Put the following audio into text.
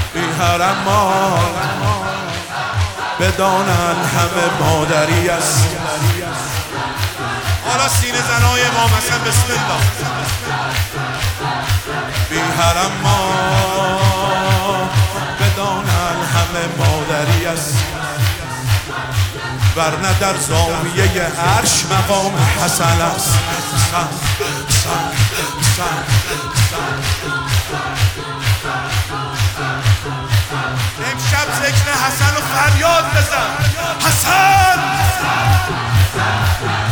بی حرم ما بدانن همه مادری است. حالا سینه زنای ما مثلا بسم الله. بی حرم ما بدانن همه مادری است، ورنه در زاویه عرش مقام حسن است. امشب ذکر حسن و فریاد بزن. حسن